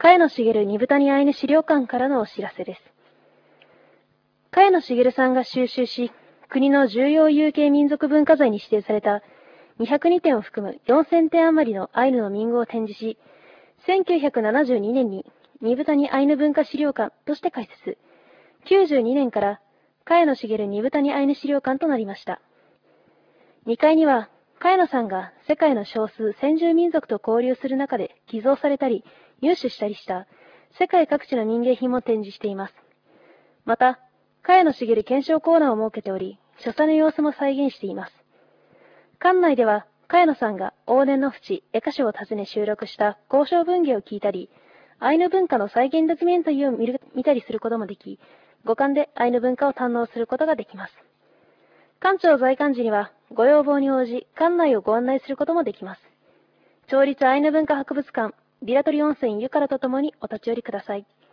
茅野茂二部谷アイヌ資料館からのお知らせです。茅野茂さんが収集し、国の重要有形民族文化財に指定された202点を含む4000点余りのアイヌの民具を展示し、1972年に二部谷アイヌ文化資料館として開設、92年から茅野茂二部谷アイヌ資料館となりました。2階には、茅野さんが世界の少数先住民族と交流する中で寄贈されたり、入手したりした世界各地の民芸品も展示しています。また、茅野茂検証コーナーを設けており、所作の様子も再現しています。館内では、茅野さんが往年の淵、江歌所を訪ね収録した交渉文芸を聞いたり、アイヌ文化の再現ドキュメンタリーを見たりすることもでき、五感でアイヌ文化を堪能することができます。館長在館時には、ご要望に応じ、館内をご案内することもできます。町立アイヌ文化博物館、ビラトリ温泉ゆからとともにお立ち寄りください。